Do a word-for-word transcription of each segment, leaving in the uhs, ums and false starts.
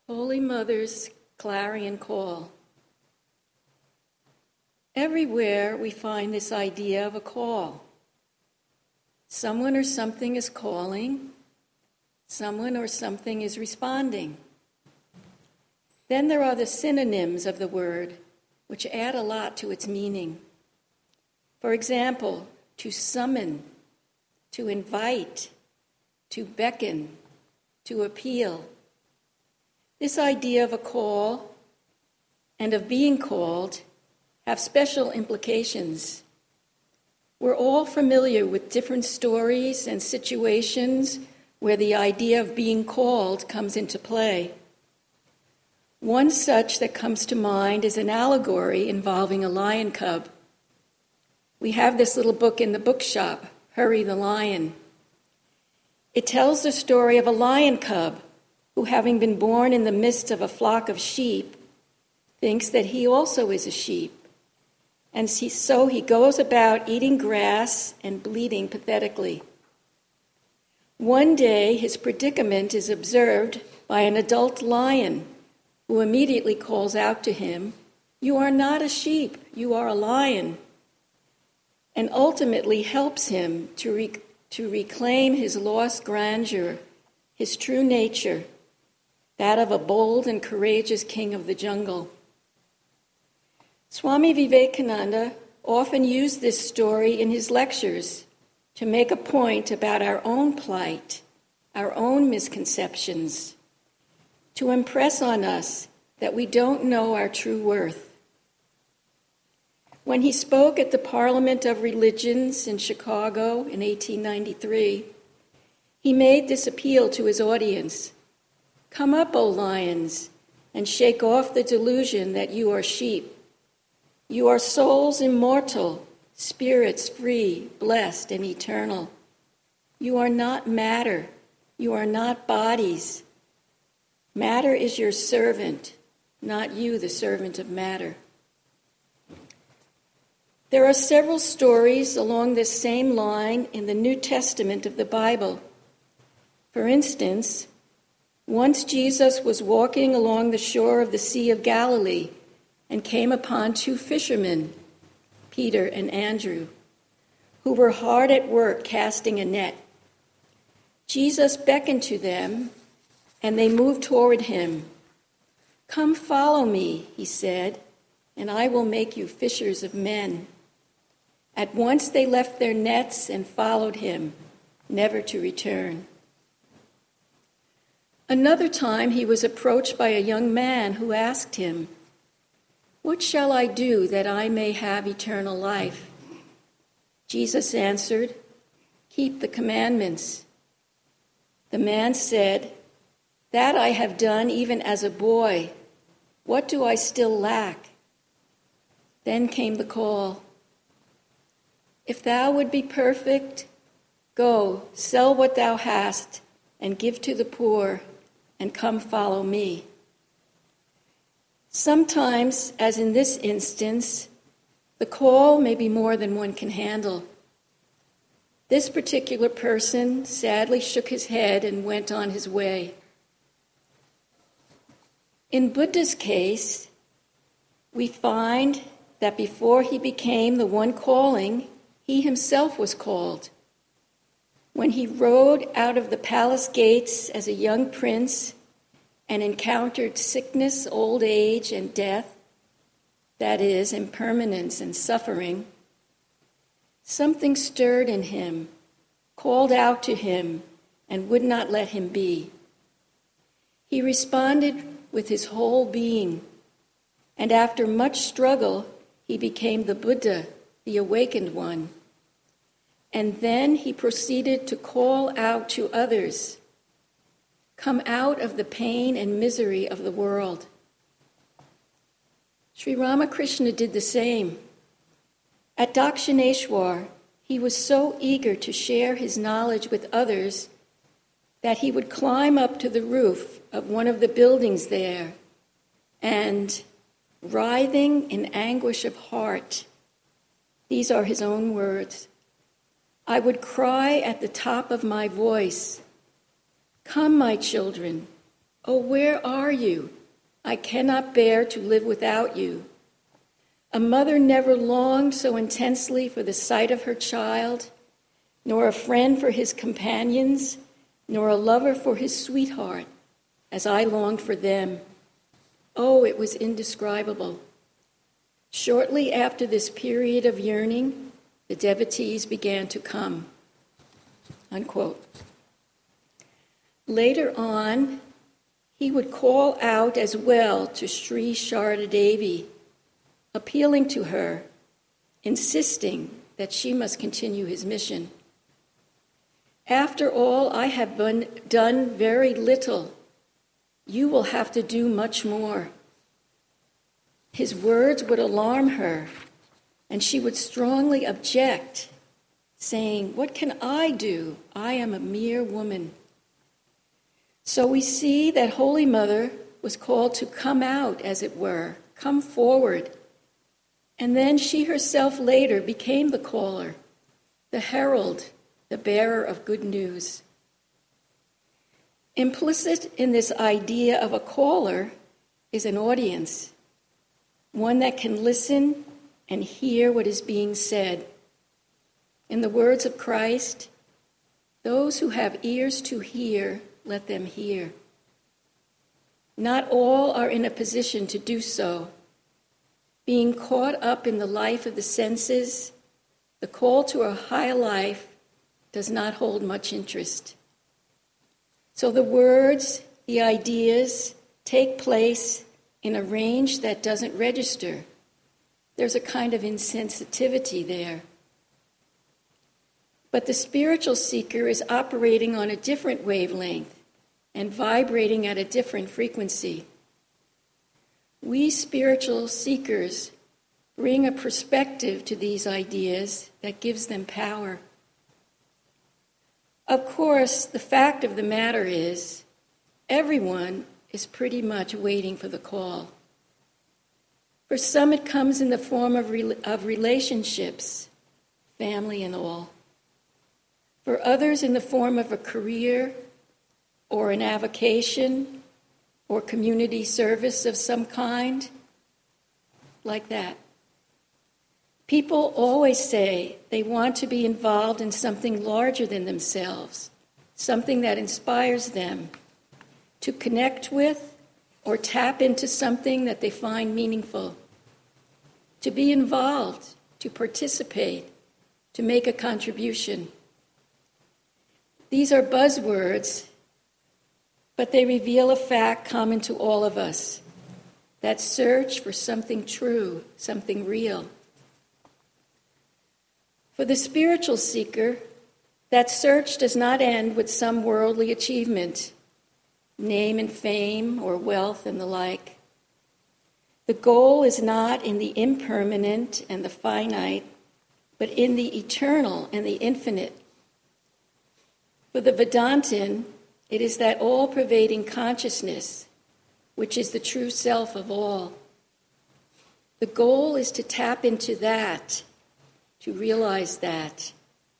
Holy Mother's Clarion Call. Everywhere we find this idea of a call. Someone or something is calling, someone or something is responding. Then there are the synonyms of the word, which add a lot to its meaning. For example, to summon, to invite, to beckon, to appeal. This idea of a call and of being called have special implications. We're all familiar with different stories and situations where the idea of being called comes into play. One such that comes to mind is an allegory involving a lion cub. We have this little book in the bookshop, Hurry the Lion. It tells the story of a lion cub who, having been born in the midst of a flock of sheep, thinks that he also is a sheep. And so he goes about eating grass and bleating pathetically. One day, his predicament is observed by an adult lion who immediately calls out to him, "You are not a sheep, you are a lion," and ultimately helps him to, re- to reclaim his lost grandeur, his true nature, that of a bold and courageous king of the jungle. Swami Vivekananda often used this story in his lectures to make a point about our own plight, our own misconceptions, to impress on us that we don't know our true worth. When he spoke at the Parliament of Religions in Chicago in eighteen ninety-three, he made this appeal to his audience: "Come up, O lions, and shake off the delusion that you are sheep. You are souls immortal, spirits free, blessed, and eternal. You are not matter. You are not bodies. Matter is your servant, not you the servant of matter." There are several stories along this same line in the New Testament of the Bible. For instance, once Jesus was walking along the shore of the Sea of Galilee and came upon two fishermen, Peter and Andrew, who were hard at work casting a net. Jesus beckoned to them, and they moved toward him. "Come follow me," he said, "and I will make you fishers of men." At once they left their nets and followed him, never to return. Another time he was approached by a young man who asked him, "What shall I do that I may have eternal life?" Jesus answered, "Keep the commandments." The man said, "That I have done even as a boy. What do I still lack?" Then came the call. "If thou would be perfect, go, sell what thou hast, and give to the poor, and come follow me." Sometimes, as in this instance, the call may be more than one can handle. This particular person sadly shook his head and went on his way. In Buddha's case, we find that before he became the one calling, he himself was called. When he rode out of the palace gates as a young prince and encountered sickness, old age, and death, that is, impermanence and suffering, something stirred in him, called out to him, and would not let him be. He responded with his whole being, and after much struggle, he became the Buddha, the awakened one. And then he proceeded to call out to others, "Come out of the pain and misery of the world." Sri Ramakrishna did the same. At Dakshineshwar, he was so eager to share his knowledge with others that he would climb up to the roof of one of the buildings there and, writhing in anguish of heart, these are his own words, "I would cry at the top of my voice, 'Come, my children, Oh, where are you? I cannot bear to live without you. A mother never longed so intensely for the sight of her child, nor a friend for his companions, nor a lover for his sweetheart, as I longed for them. Oh, it was indescribable. Shortly after this period of yearning, the devotees began to come. Unquote. Later on, he would call out as well to Sri Sharda Devi, appealing to her, insisting that she must continue his mission. After all, I have been, done very little. You will have to do much more. His words would alarm her, and she would strongly object, saying, "What can I do? I am a mere woman." So we see that Holy Mother was called to come out, as it were, come forward. And then she herself later became the caller, the herald, the bearer of good news. Implicit in this idea of a caller is an audience, one that can listen and hear what is being said. In the words of Christ, those who have ears to hear, let them hear. Not all are in a position to do so. Being caught up in the life of the senses, the call to a higher life does not hold much interest. So the words, the ideas, take place in a range that doesn't register. There's a kind of insensitivity there. But the spiritual seeker is operating on a different wavelength and vibrating at a different frequency. We spiritual seekers bring a perspective to these ideas that gives them power. Of course, the fact of the matter is, everyone is pretty much waiting for the call. For some, it comes in the form of, re- of relationships, family and all. For others, in the form of a career or an avocation or community service of some kind, like that. People always say they want to be involved in something larger than themselves, something that inspires them, to connect with or tap into something that they find meaningful, to be involved, to participate, to make a contribution. These are buzzwords, but they reveal a fact common to all of us, that search for something true, something real. For the spiritual seeker, that search does not end with some worldly achievement, name and fame or wealth and the like. The goal is not in the impermanent and the finite, but in the eternal and the infinite. For the Vedantin, it is that all-pervading consciousness, which is the true self of all. The goal is to tap into that, to realize that.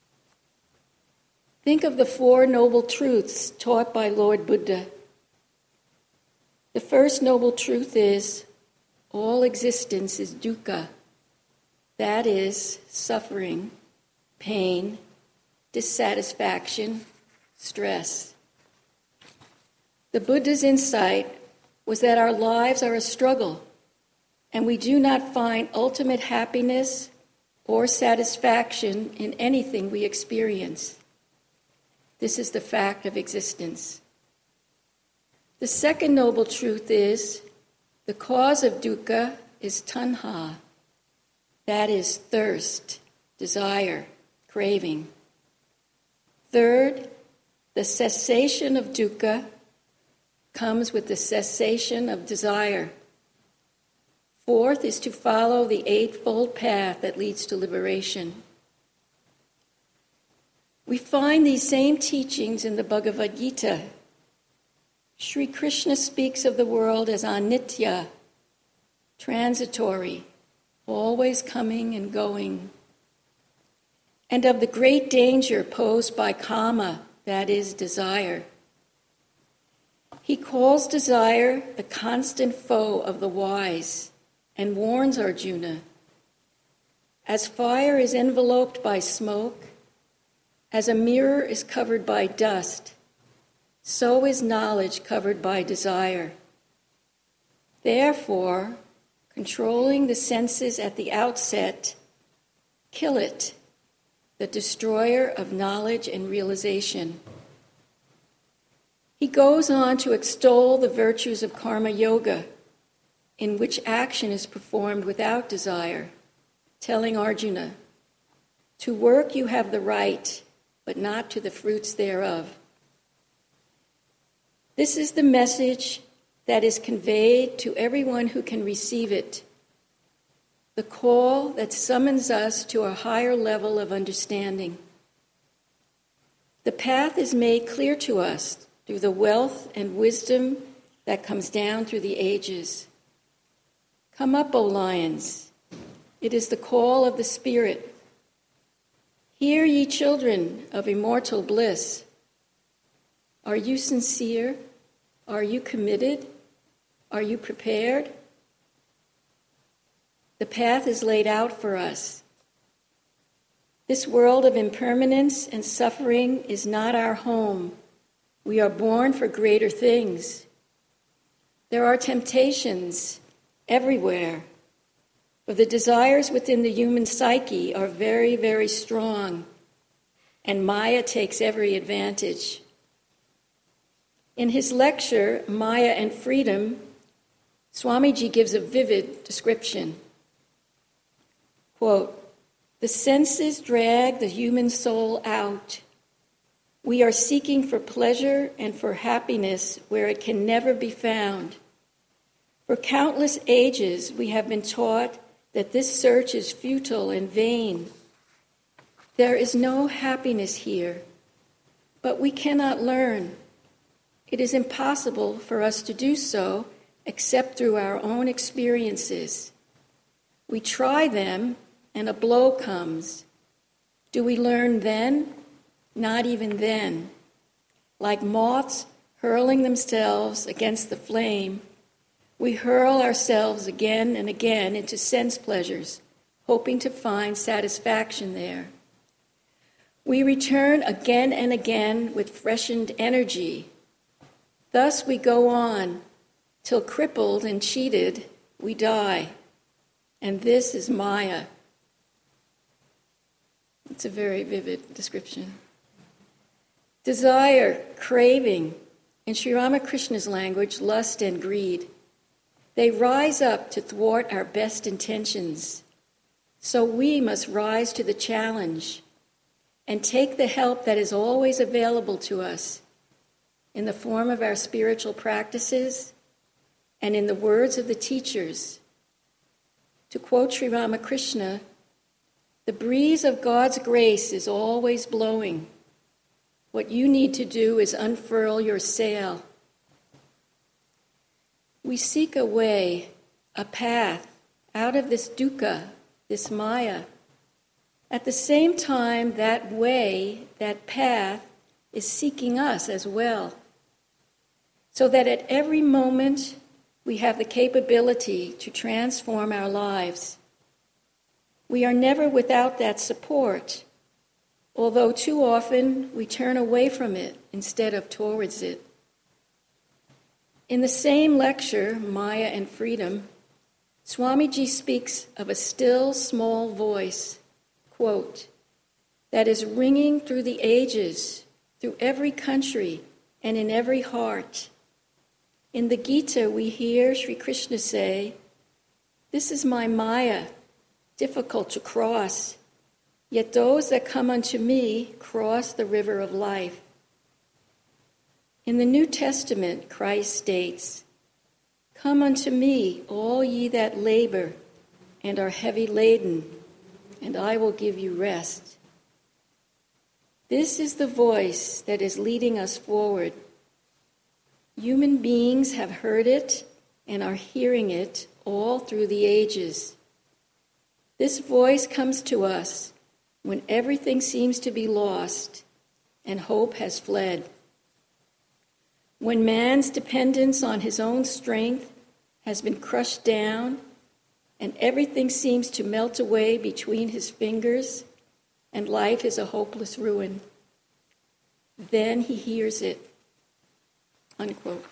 Think of the Four Noble Truths taught by Lord Buddha. The first noble truth is, all existence is dukkha. That is, suffering, pain, dissatisfaction, stress. The Buddha's insight was that our lives are a struggle, and we do not find ultimate happiness or satisfaction in anything we experience. This is the fact of existence. The second noble truth is, the cause of dukkha is tanha. That is thirst, desire, craving. Third, the cessation of dukkha comes with the cessation of desire. Fourth is to follow the eightfold path that leads to liberation. We find these same teachings in the Bhagavad Gita. Sri Krishna speaks of the world as anitya, transitory, always coming and going, and of the great danger posed by kama, that is, desire. He calls desire the constant foe of the wise and warns Arjuna, as fire is enveloped by smoke, as a mirror is covered by dust, so is knowledge covered by desire. Therefore, controlling the senses at the outset, kill it, the destroyer of knowledge and realization. He goes on to extol the virtues of karma yoga, in which action is performed without desire, telling Arjuna, to work you have the right, but not to the fruits thereof. This is the message that is conveyed to everyone who can receive it, the call that summons us to a higher level of understanding. The path is made clear to us through the wealth and wisdom that comes down through the ages. Come up, O lions. It is the call of the Spirit. Hear, ye children of immortal bliss. Are you sincere? Are you committed? Are you prepared? The path is laid out for us. This world of impermanence and suffering is not our home. We are born for greater things. There are temptations everywhere, for the desires within the human psyche are very, very strong, and Maya takes every advantage. In his lecture, Maya and Freedom, Swamiji gives a vivid description. Quote, "The senses drag the human soul out. We are seeking for pleasure and for happiness where it can never be found. For countless ages we have been taught that this search is futile and vain. There is no happiness here, but we cannot learn. It is impossible for us to do so except through our own experiences. We try them, and a blow comes. Do we learn then? Not even then. Like moths hurling themselves against the flame, we hurl ourselves again and again into sense pleasures, hoping to find satisfaction there. We return again and again with freshened energy. Thus we go on, till crippled and cheated, we die. And this is Maya." It's a very vivid description. Desire, craving, in Sri Ramakrishna's language, lust and greed. They rise up to thwart our best intentions. So we must rise to the challenge and take the help that is always available to us in the form of our spiritual practices and in the words of the teachers. To quote Sri Ramakrishna, "The breeze of God's grace is always blowing. What you need to do is unfurl your sail." We seek a way, a path, out of this dukkha, this Maya. At the same time, that way, that path, is seeking us as well, so that at every moment we have the capability to transform our lives. We are never without that support, although too often we turn away from it instead of towards it. In the same lecture, Maya and Freedom, Swamiji speaks of a still small voice, quote, "that is ringing through the ages, through every country and in every heart. In the Gita we hear Sri Krishna say, 'This is my Maya, difficult to cross. Yet those that come unto me cross the river of life.' In the New Testament, Christ states, 'Come unto me, all ye that labor and are heavy laden, and I will give you rest.' This is the voice that is leading us forward. Human beings have heard it and are hearing it all through the ages. This voice comes to us when everything seems to be lost and hope has fled. When man's dependence on his own strength has been crushed down and everything seems to melt away between his fingers and life is a hopeless ruin, then he hears it." Unquote.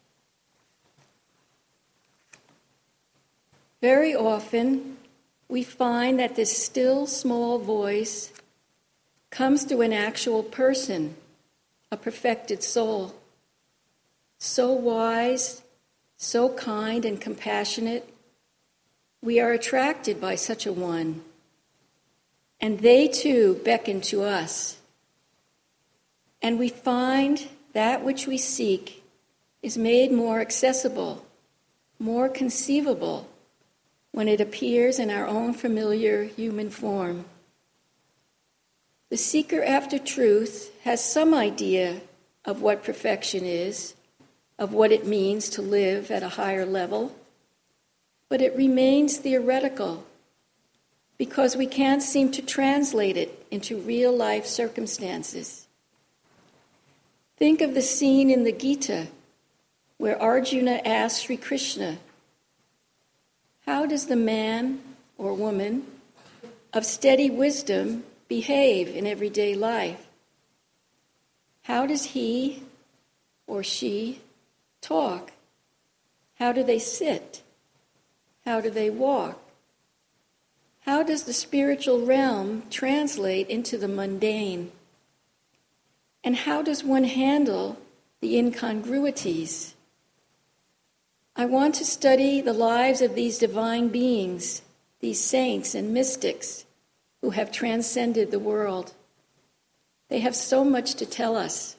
Very often, we find that this still, small voice comes through an actual person, a perfected soul, so wise, so kind and compassionate. We are attracted by such a one, and they too beckon to us. And we find that which we seek is made more accessible, more conceivable, when it appears in our own familiar human form. The seeker after truth has some idea of what perfection is, of what it means to live at a higher level, but it remains theoretical because we can't seem to translate it into real-life circumstances. Think of the scene in the Gita where Arjuna asks Sri Krishna, "How does the man or woman of steady wisdom behave in everyday life? How does he or she talk? How do they sit? How do they walk? How does the spiritual realm translate into the mundane? And how does one handle the incongruities?" I want to study the lives of these divine beings, these saints and mystics who have transcended the world. They have so much to tell us.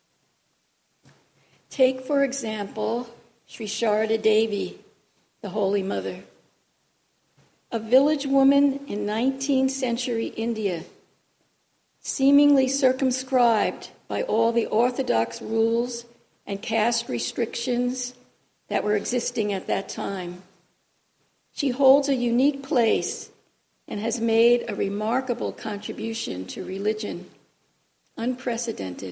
Take, for example, Sri Sharada Devi, the Holy Mother, a village woman in nineteenth century India, seemingly circumscribed by all the orthodox rules and caste restrictions that were existing at that time. She holds a unique place and has made a remarkable contribution to religion, unprecedented.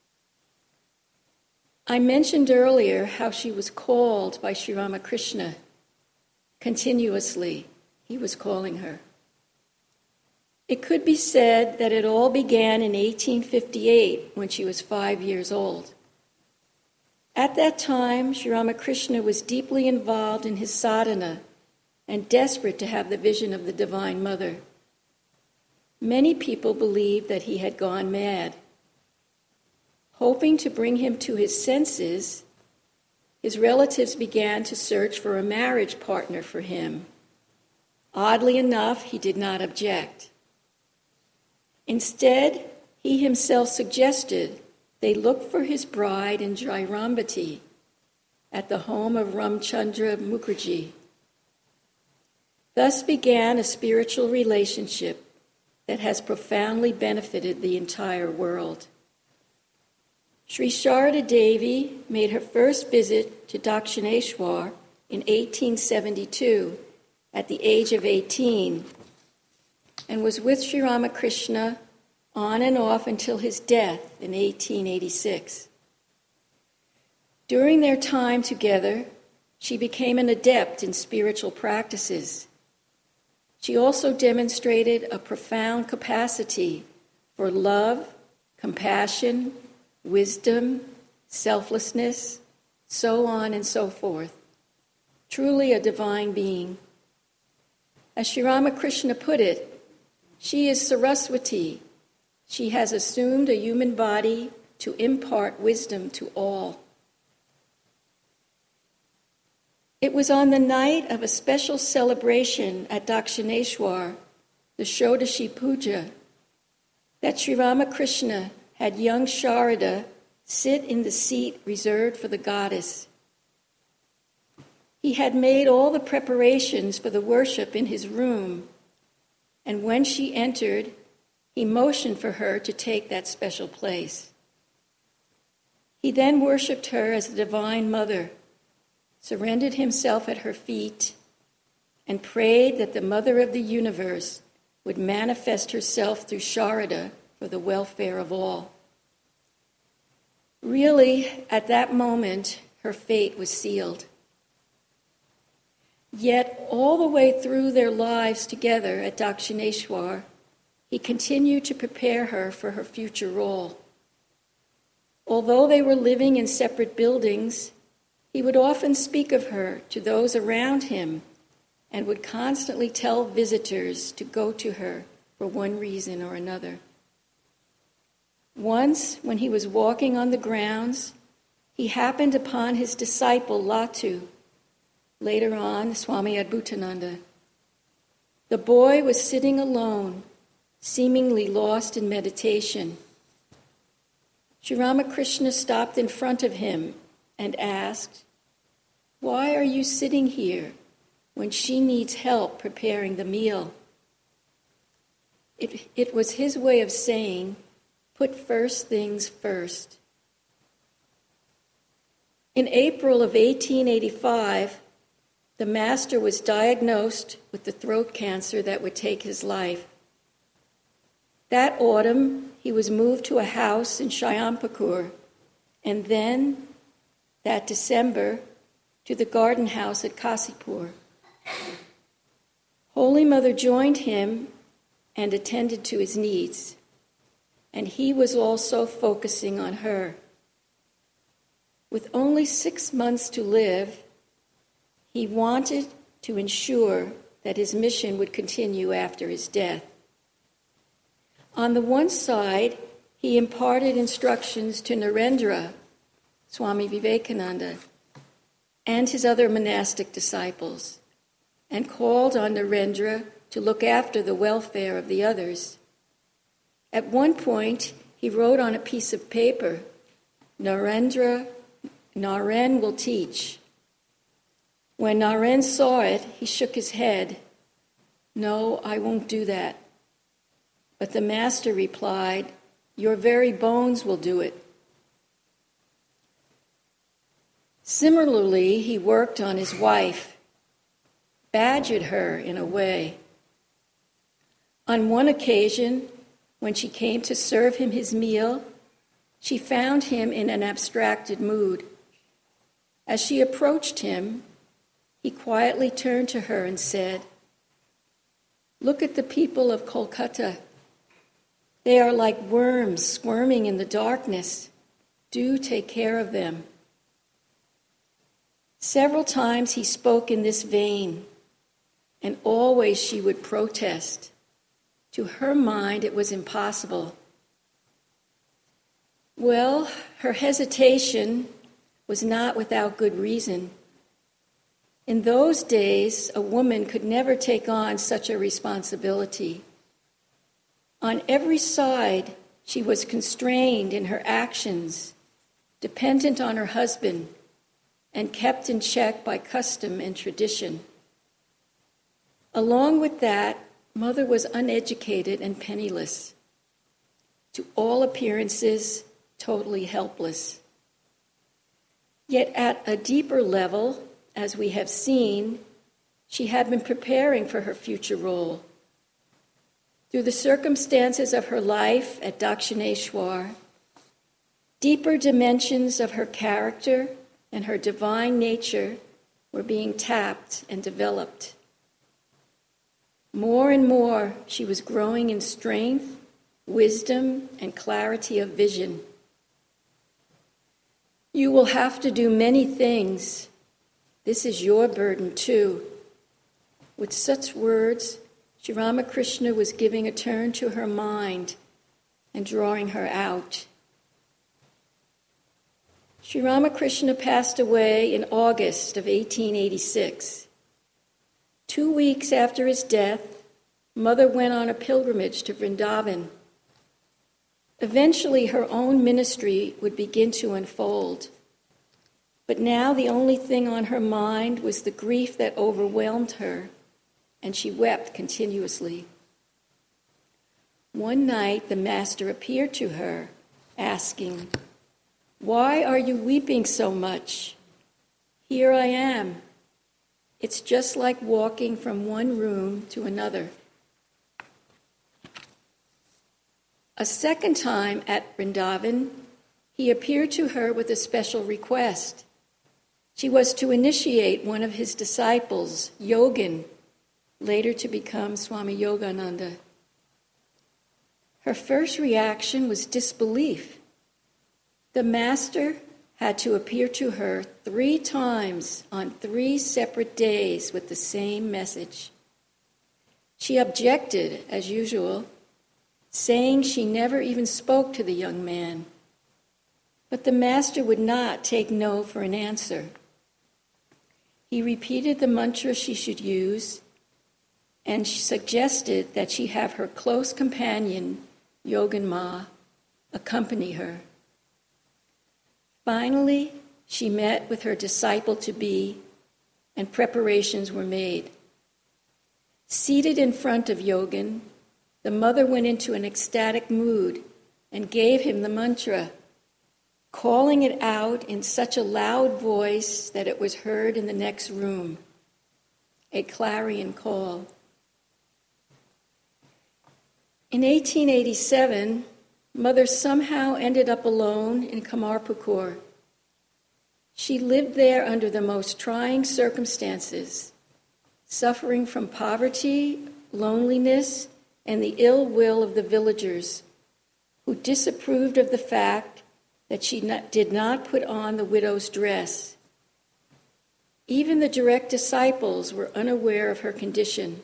I mentioned earlier how she was called by Sri Ramakrishna. Continuously, he was calling her. It could be said that it all began in eighteen fifty-eight when she was five years old. At that time, Sri Ramakrishna was deeply involved in his sadhana and desperate to have the vision of the Divine Mother. Many people believed that he had gone mad. Hoping to bring him to his senses, his relatives began to search for a marriage partner for him. Oddly enough, he did not object. Instead, he himself suggested they look for his bride in Jairambati at the home of Ramchandra Mukherjee. Thus began a spiritual relationship that has profoundly benefited the entire world. Sri Sharada Devi made her first visit to Dakshineshwar in eighteen seventy-two at the age of eighteen and was with Sri Ramakrishna on and off until his death in eighteen eighty-six. During their time together, she became an adept in spiritual practices. She also demonstrated a profound capacity for love, compassion, wisdom, selflessness, so on and so forth. Truly a divine being. As Sri Ramakrishna put it, she is Saraswati. She has assumed a human body to impart wisdom to all. It was on the night of a special celebration at Dakshineshwar, the Shodashi Puja, that Sri Ramakrishna had young Sharada sit in the seat reserved for the goddess. He had made all the preparations for the worship in his room, and when she entered, he motioned for her to take that special place. He then worshipped her as the Divine Mother, surrendered himself at her feet, and prayed that the Mother of the universe would manifest herself through Sharada for the welfare of all. Really, at that moment, her fate was sealed. Yet, all the way through their lives together at Dakshineshwar, he continued to prepare her for her future role. Although they were living in separate buildings, he would often speak of her to those around him and would constantly tell visitors to go to her for one reason or another. Once, when he was walking on the grounds, he happened upon his disciple Latu, later on Swami Adbhutananda. The boy was sitting alone, seemingly lost in meditation. Sri Ramakrishna stopped in front of him and asked, "Why are you sitting here when she needs help preparing the meal?" It, it was his way of saying, put first things first. In April of eighteen eighty-five, the master was diagnosed with the throat cancer that would take his life. That autumn, he was moved to a house in Shyampakur, and then, that December, to the garden house at Kasipur. Holy Mother joined him and attended to his needs, and he was also focusing on her. With only six months to live, he wanted to ensure that his mission would continue after his death. On the one side, he imparted instructions to Narendra, Swami Vivekananda, and his other monastic disciples, and called on Narendra to look after the welfare of the others. At one point, he wrote on a piece of paper, "Narendra, Naren will teach." When Naren saw it, he shook his head. "No, I won't do that." But the master replied, "Your very bones will do it." Similarly, he worked on his wife, badgered her in a way. On one occasion, when she came to serve him his meal, she found him in an abstracted mood. As she approached him, he quietly turned to her and said, "Look at the people of Kolkata. They are like worms squirming in the darkness. Do take care of them." Several times he spoke in this vein, and always she would protest. To her mind, it was impossible. Well, her hesitation was not without good reason. In those days, a woman could never take on such a responsibility. On every side, she was constrained in her actions, dependent on her husband, and kept in check by custom and tradition. Along with that, Mother was uneducated and penniless. To all appearances, totally helpless. Yet at a deeper level, as we have seen, she had been preparing for her future role. Through the circumstances of her life at Dakshineshwar, deeper dimensions of her character and her divine nature were being tapped and developed. More and more, she was growing in strength, wisdom, and clarity of vision. "You will have to do many things. This is your burden too." With such words, Sri Ramakrishna was giving a turn to her mind and drawing her out. Sri Ramakrishna passed away in August of eighteen eighty-six. Two weeks after his death, Mother went on a pilgrimage to Vrindavan. Eventually, her own ministry would begin to unfold. But now the only thing on her mind was the grief that overwhelmed her, and she wept continuously. One night, the Master appeared to her, asking, "Why are you weeping so much? Here I am. It's just like walking from one room to another." A second time at Vrindavan, he appeared to her with a special request. She was to initiate one of his disciples, Yogin, later to become Swami Yogananda. Her first reaction was disbelief. The master had to appear to her three times on three separate days with the same message. She objected, as usual, saying she never even spoke to the young man. But the master would not take no for an answer. He repeated the mantra she should use and suggested that she have her close companion, Yogin Ma, accompany her. Finally, she met with her disciple-to-be, and preparations were made. Seated in front of Yogin, the mother went into an ecstatic mood and gave him the mantra, calling it out in such a loud voice that it was heard in the next room, a clarion call. In eighteen eighty-seven, Mother somehow ended up alone in Kamarpukur. She lived there under the most trying circumstances, suffering from poverty, loneliness, and the ill will of the villagers, who disapproved of the fact that she not, did not put on the widow's dress. Even the direct disciples were unaware of her condition.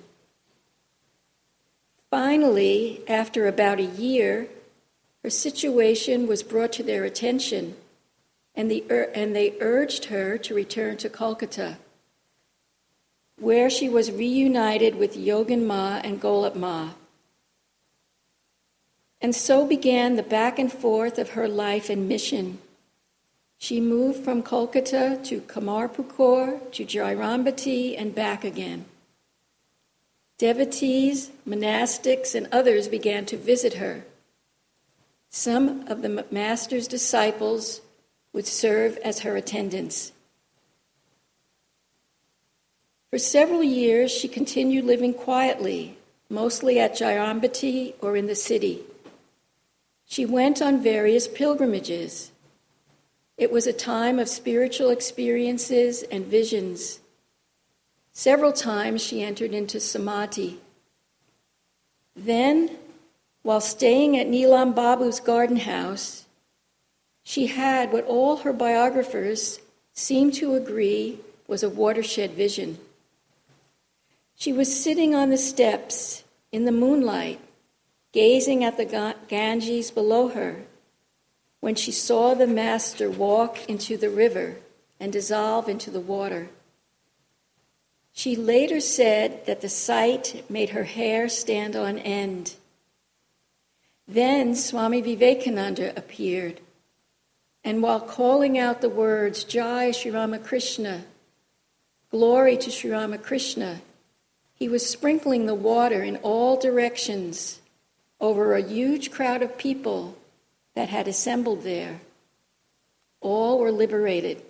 Finally, after about a year, her situation was brought to their attention, and, the, and they urged her to return to Kolkata, where she was reunited with Yogin Ma and Golab Ma. And so began the back and forth of her life and mission. She moved from Kolkata to Kamarpukur, to Jairambati, and back again. Devotees, monastics, and others began to visit her. Some of the master's disciples would serve as her attendants. For several years, she continued living quietly, mostly at Jairambati or in the city. She went on various pilgrimages. It was a time of spiritual experiences and visions. Several times she entered into samadhi. Then, while staying at Neelam Babu's garden house, she had what all her biographers seem to agree was a watershed vision. She was sitting on the steps in the moonlight, gazing at the Ganges below her, when she saw the master walk into the river and dissolve into the water. She later said that the sight made her hair stand on end. Then Swami Vivekananda appeared, and while calling out the words, Jai Sri Ramakrishna, glory to Sri Ramakrishna, he was sprinkling the water in all directions over a huge crowd of people that had assembled there. All were liberated.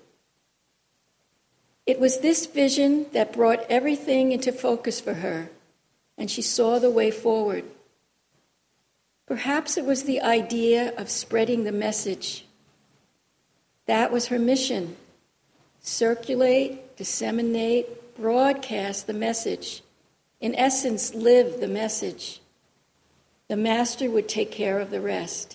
It was this vision that brought everything into focus for her, and she saw the way forward. Perhaps it was the idea of spreading the message. That was her mission: circulate, disseminate, broadcast the message. In essence, live the message. The master would take care of the rest.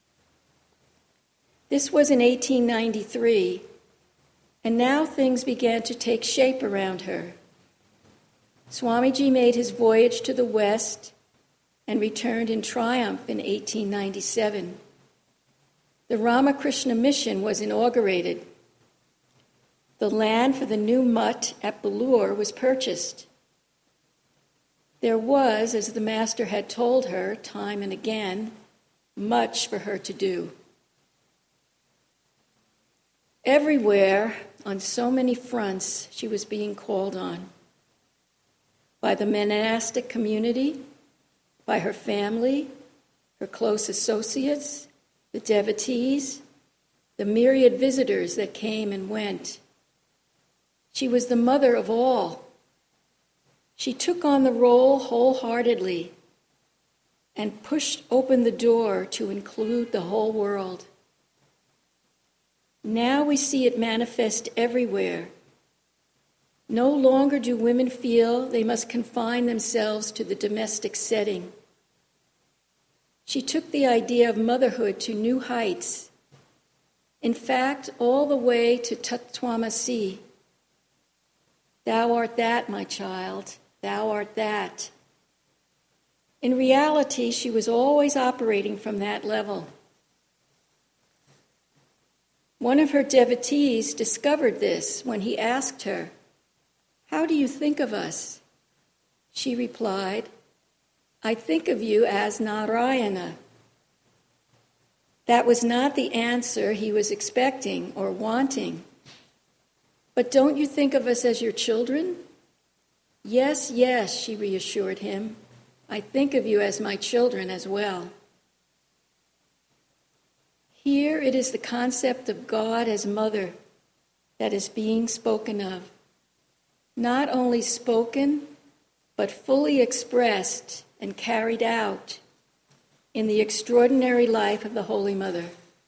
This was in eighteen ninety-three, and now things began to take shape around her. Swamiji made his voyage to the west and returned in triumph in eighteen ninety-seven. The Ramakrishna Mission was inaugurated. The land for the new mutt at Belur was purchased. There was, as the master had told her time and again, much for her to do. Everywhere, on so many fronts, she was being called on. By the monastic community, by her family, her close associates, the devotees, the myriad visitors that came and went. She was the mother of all. She took on the role wholeheartedly and pushed open the door to include the whole world. Now we see it manifest everywhere. No longer do women feel they must confine themselves to the domestic setting. She took the idea of motherhood to new heights. In fact, all the way to Tatvamasi. Thou art that, my child. Thou art that. In reality, she was always operating from that level. One of her devotees discovered this when he asked her, "How do you think of us?" She replied, "I think of you as Narayana." That was not the answer he was expecting or wanting. "But don't you think of us as your children?" "Yes, yes," she reassured him. "I think of you as my children as well." Here it is the concept of God as mother that is being spoken of. Not only spoken, but fully expressed and carried out in the extraordinary life of the Holy Mother.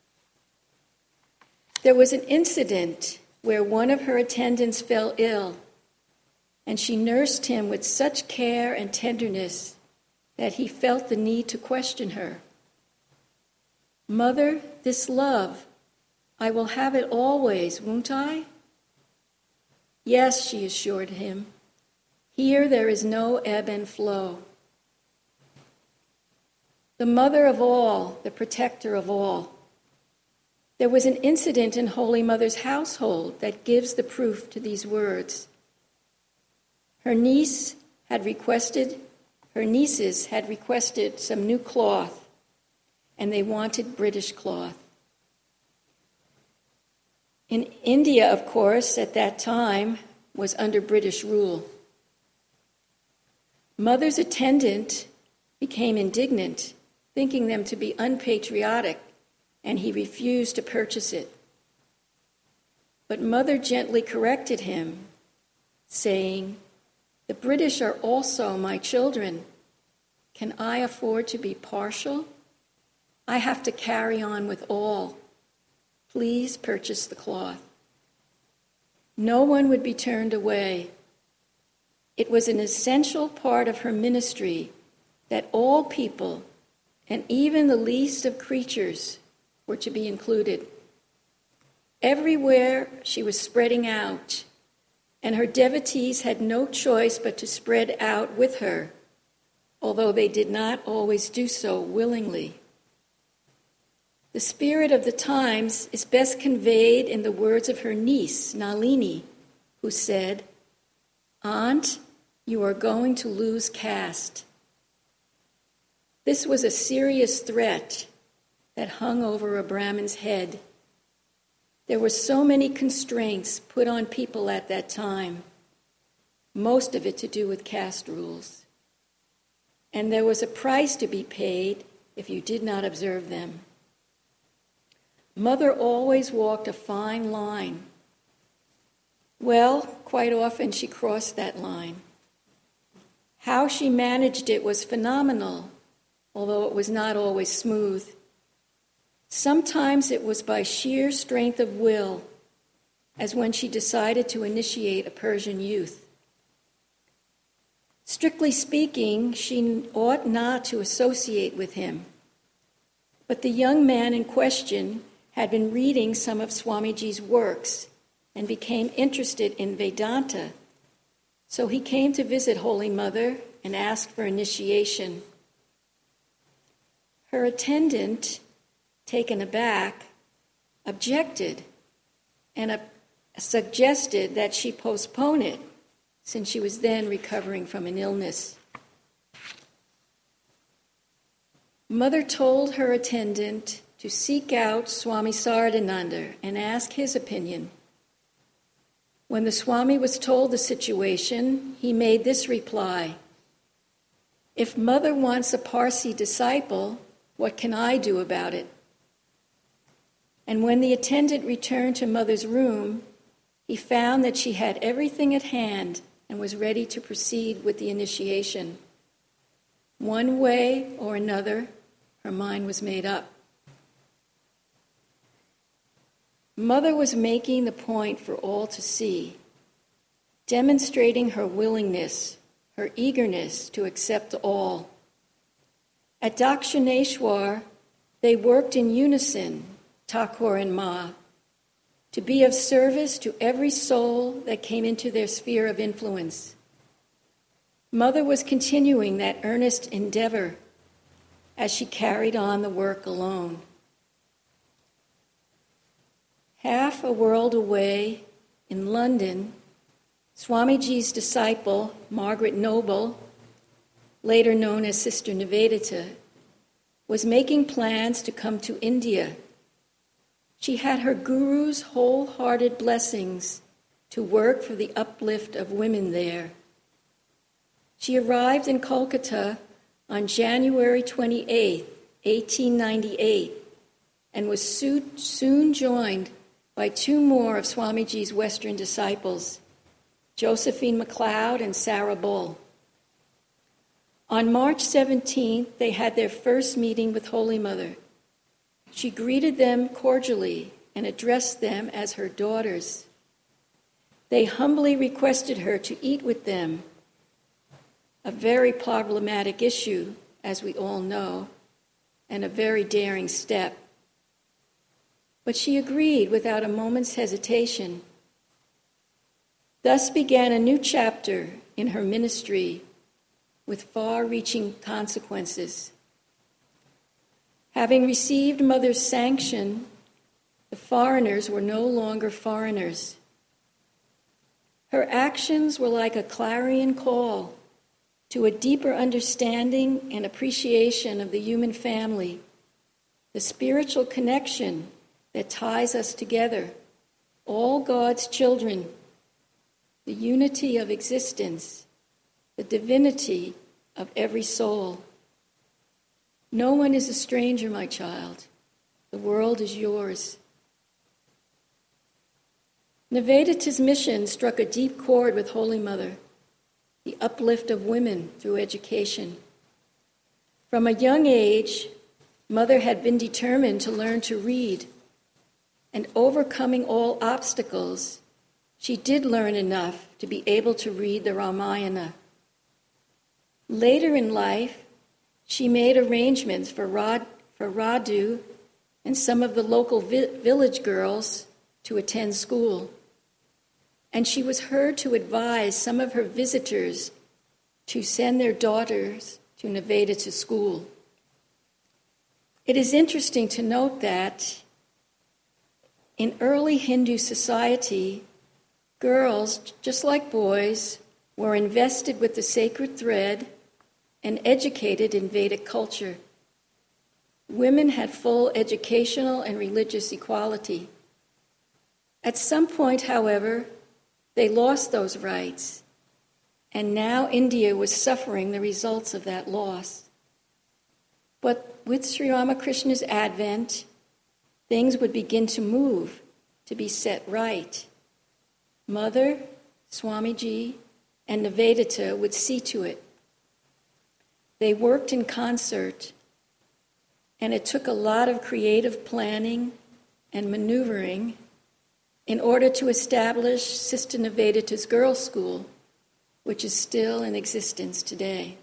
There was an incident where one of her attendants fell ill, and she nursed him with such care and tenderness that he felt the need to question her. "Mother, this love, I will have it always, won't I?" "Yes," she assured him. "Here there is no ebb and flow." The mother of all, the protector of all. There was an incident in Holy Mother's household that gives the proof to these words. Her niece had requested, her nieces had requested some new cloth, and they wanted British cloth. In India, of course, at that time, was under British rule. Mother's attendant became indignant, thinking them to be unpatriotic, and he refused to purchase it. But Mother gently corrected him, saying, "The British are also my children. Can I afford to be partial? I have to carry on with all. Please purchase the cloth." No one would be turned away. It was an essential part of her ministry that all people, and even the least of creatures, were to be included. Everywhere she was spreading out, and her devotees had no choice but to spread out with her, although they did not always do so willingly. The spirit of the times is best conveyed in the words of her niece, Nalini, who said, "Aunt, you are going to lose caste." This was a serious threat that hung over a Brahmin's head. There were so many constraints put on people at that time, most of it to do with caste rules. And there was a price to be paid if you did not observe them. Mother always walked a fine line. Well, quite often she crossed that line. How she managed it was phenomenal, although it was not always smooth. Sometimes it was by sheer strength of will, as when she decided to initiate a Persian youth. Strictly speaking, she ought not to associate with him. But the young man in question had been reading some of Swamiji's works and became interested in Vedanta. So he came to visit Holy Mother and asked for initiation. Her attendant, taken aback, objected and uh, suggested that she postpone it, since she was then recovering from an illness. Mother told her attendant to seek out Swami Saradananda and ask his opinion. When the Swami was told the situation, he made this reply: "If Mother wants a Parsi disciple, what can I do about it?" And when the attendant returned to Mother's room, he found that she had everything at hand and was ready to proceed with the initiation. One way or another, her mind was made up. Mother was making the point for all to see, demonstrating her willingness, her eagerness to accept all. At Dakshineshwar, they worked in unison, Thakur and Ma, to be of service to every soul that came into their sphere of influence. Mother was continuing that earnest endeavor as she carried on the work alone. Half a world away in London, Swamiji's disciple, Margaret Noble, later known as Sister Nivedita, was making plans to come to India. She had her guru's wholehearted blessings to work for the uplift of women there. She arrived in Kolkata on January twenty-eighth, eighteen ninety-eight, and was soon joined by two more of Swamiji's Western disciples, Josephine MacLeod and Sarah Bull. On March seventeenth, they had their first meeting with Holy Mother. She greeted them cordially and addressed them as her daughters. They humbly requested her to eat with them, a very problematic issue, as we all know, and a very daring step. But she agreed without a moment's hesitation. Thus began a new chapter in her ministry with far-reaching consequences. Having received Mother's sanction, the foreigners were no longer foreigners. Her actions were like a clarion call to a deeper understanding and appreciation of the human family, the spiritual connection that ties us together, all God's children, the unity of existence, the divinity of every soul. No one is a stranger, my child. The world is yours. Nivedita's mission struck a deep chord with Holy Mother, the uplift of women through education. From a young age, Mother had been determined to learn to read, and overcoming all obstacles, she did learn enough to be able to read the Ramayana. Later in life, she made arrangements for, Rad, for Radu and some of the local vi- village girls to attend school. And she was heard to advise some of her visitors to send their daughters to Nivedita school. It is interesting to note that in early Hindu society, girls, just like boys, were invested with the sacred thread and educated in Vedic culture. Women had full educational and religious equality. At some point, however, they lost those rights, and now India was suffering the results of that loss. But with Sri Ramakrishna's advent, things would begin to move, to be set right. Mother, Swamiji, and Nivedita would see to it. They worked in concert, and it took a lot of creative planning and maneuvering in order to establish Sister Nivedita's girls' school, which is still in existence today.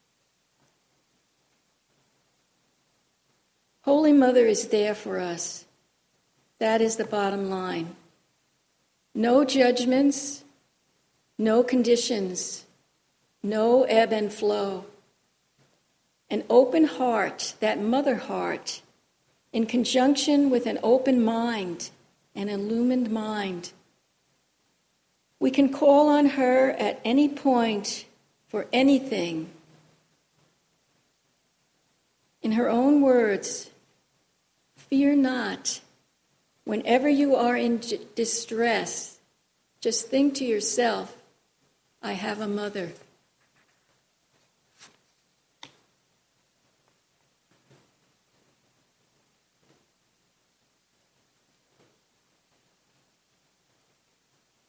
Holy Mother is there for us. That is the bottom line. No judgments, no conditions, no ebb and flow. An open heart, that mother heart, in conjunction with an open mind, an illumined mind. We can call on her at any point for anything. In her own words, fear not. Whenever you are in distress, just think to yourself, I have a mother.